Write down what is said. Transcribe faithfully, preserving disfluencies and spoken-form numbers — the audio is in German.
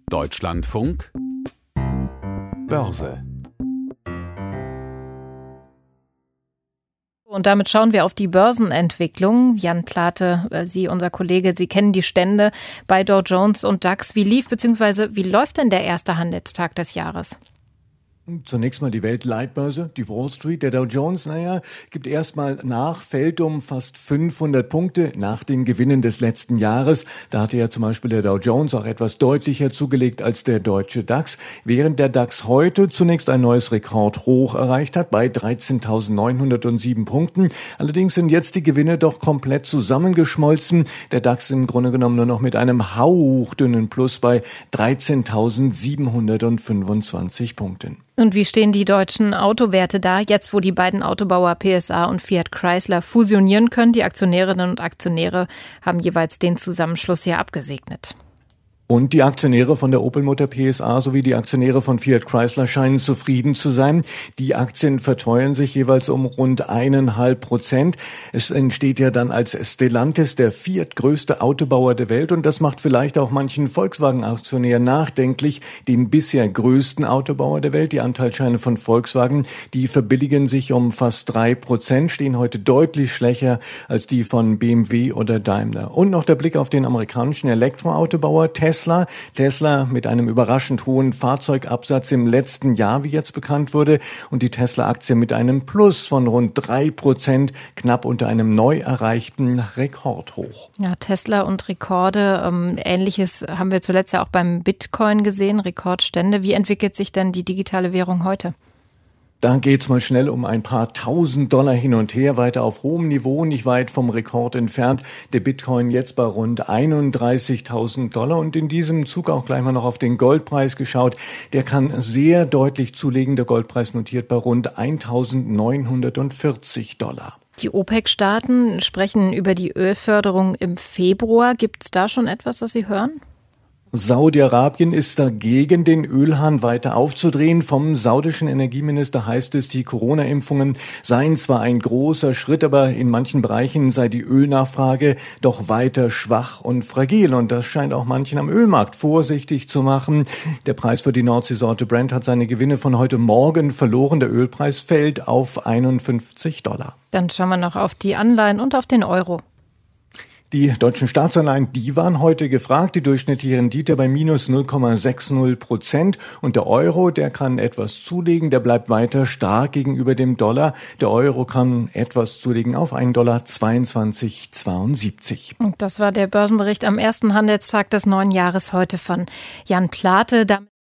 Deutschlandfunk Börse. Und damit schauen wir auf die Börsenentwicklung. Jan Plate, Sie, unser Kollege, Sie kennen die Stände bei Dow Jones und DAX. Wie lief bzw. wie läuft denn der erste Handelstag des Jahres? Zunächst mal die Weltleitbörse, die Wall Street. Der Dow Jones, naja, gibt erstmal nach, fällt um fast fünfhundert Punkte nach den Gewinnen des letzten Jahres. Da hatte ja zum Beispiel der Dow Jones auch etwas deutlicher zugelegt als der deutsche DAX, während der DAX heute zunächst ein neues Rekordhoch erreicht hat bei dreizehntausendneunhundertsieben Punkten. Allerdings sind jetzt die Gewinne doch komplett zusammengeschmolzen. Der DAX im Grunde genommen nur noch mit einem hauchdünnen Plus bei dreizehntausendsiebenhundertfünfundzwanzig Punkten. Und wie stehen die deutschen Autowerte da, jetzt wo die beiden Autobauer P S A und Fiat Chrysler fusionieren können? Die Aktionärinnen und Aktionäre haben jeweils den Zusammenschluss hier abgesegnet. Und die Aktionäre von der Opel-Mutter P S A sowie die Aktionäre von Fiat Chrysler scheinen zufrieden zu sein. Die Aktien verteuern sich jeweils um rund eineinhalb Prozent. Es entsteht ja dann als Stellantis der viertgrößte Autobauer der Welt und das macht vielleicht auch manchen Volkswagen-Aktionär nachdenklich, den bisher größten Autobauer der Welt. Die Anteilsscheine von Volkswagen, die verbilligen sich um fast drei Prozent, stehen heute deutlich schwächer als die von B M W oder Daimler. Und noch der Blick auf den amerikanischen Elektroautobauer Tesla. Tesla. Tesla mit einem überraschend hohen Fahrzeugabsatz im letzten Jahr, wie jetzt bekannt wurde, und die Tesla-Aktie mit einem Plus von rund drei Prozent, knapp unter einem neu erreichten Rekordhoch. Ja, Tesla und Rekorde, ähm, Ähnliches haben wir zuletzt ja auch beim Bitcoin gesehen, Rekordstände. Wie entwickelt sich denn die digitale Währung heute? Da geht's mal schnell um ein paar tausend Dollar hin und her, weiter auf hohem Niveau, nicht weit vom Rekord entfernt. Der Bitcoin jetzt bei rund einunddreißigtausend Dollar und in diesem Zug auch gleich mal noch auf den Goldpreis geschaut. Der kann sehr deutlich zulegen. Der Goldpreis notiert bei rund eintausendneunhundertvierzig Dollar. Die OPEC-Staaten sprechen über die Ölförderung im Februar. Gibt's da schon etwas, das Sie hören? Saudi-Arabien ist dagegen, den Ölhahn weiter aufzudrehen. Vom saudischen Energieminister heißt es, die Corona-Impfungen seien zwar ein großer Schritt, aber in manchen Bereichen sei die Ölnachfrage doch weiter schwach und fragil. Und das scheint auch manchen am Ölmarkt vorsichtig zu machen. Der Preis für die Nordseesorte Brent hat seine Gewinne von heute Morgen verloren. Der Ölpreis fällt auf einundfünfzig Dollar. Dann schauen wir noch auf die Anleihen und auf den Euro. Die deutschen Staatsanleihen, die waren heute gefragt. Die durchschnittliche Rendite bei minus null Komma sechzig Prozent. Und der Euro, der kann etwas zulegen. Der bleibt weiter stark gegenüber dem Dollar. Der Euro kann etwas zulegen auf einen Dollar zweiundzwanzig Komma zweiundsiebzig. Und das war der Börsenbericht am ersten Handelstag des neuen Jahres heute von Jan Plate.